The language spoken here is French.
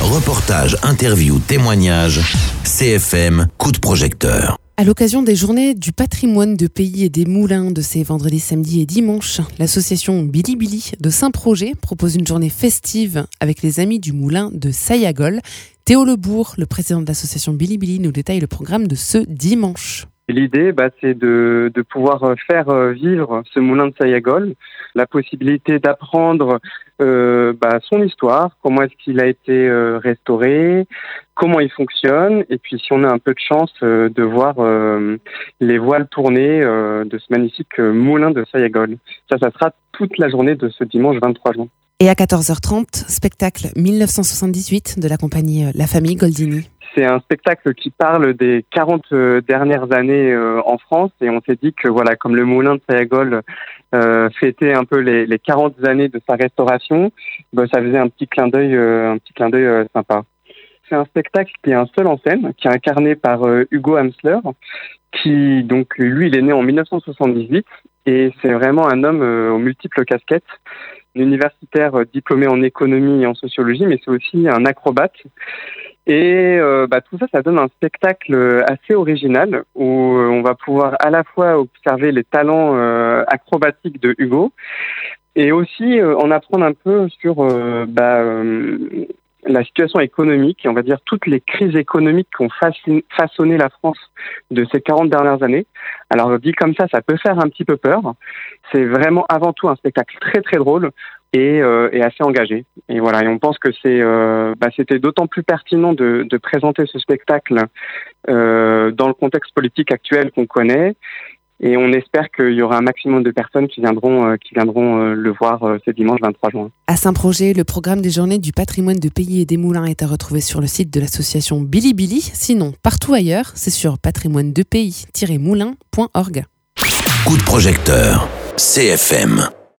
Reportages, interviews, témoignages, CFM, coup de projecteur. À l'occasion des journées du patrimoine de pays et des moulins de ces vendredis, samedis et dimanches, l'association Bilibili de Saint-Projet propose une journée festive avec les amis du moulin de Sayagol. Théo Lebourg, le président de l'association Bilibili, nous détaille le programme de ce dimanche. L'idée, c'est de pouvoir faire vivre ce moulin de Sayagol, la possibilité d'apprendre son histoire, comment est-ce qu'il a été restauré, comment il fonctionne, et puis si on a un peu de chance de voir les voiles tourner de ce magnifique moulin de Sayagol. Ça sera toute la journée de ce dimanche 23 juin. Et à 14h30, spectacle 1978 de la compagnie La Famille Goldini. C'est un spectacle qui parle des 40 dernières années en France, et on s'est dit que voilà, comme le moulin de Sayagol fêtait un peu les 40 années de sa restauration, ça faisait un petit clin d'œil sympa. C'est un spectacle qui est un seul en scène, qui est incarné par Hugo Hamsler, qui donc lui il est né en 1978 et c'est vraiment un homme aux multiples casquettes, universitaire diplômé en économie et en sociologie, mais c'est aussi un acrobate. Et tout ça donne un spectacle assez original où on va pouvoir à la fois observer les talents acrobatiques de Hugo et aussi en apprendre un peu sur la situation économique et on va dire toutes les crises économiques qui ont façonné la France de ces 40 dernières années. Alors dit comme ça peut faire un petit peu peur. C'est vraiment avant tout un spectacle très très drôle et assez engagé. Et voilà, et on pense que c'était d'autant plus pertinent de présenter ce spectacle dans le contexte politique actuel qu'on connaît. Et on espère qu'il y aura un maximum de personnes qui viendront le voir ce dimanche 23 juin. À Saint-Projet, le programme des journées du patrimoine de pays et des moulins est à retrouver sur le site de l'association Bilibili. Sinon, partout ailleurs, c'est sur patrimoine-de-pays-moulin.org. Coup de projecteur, CFM.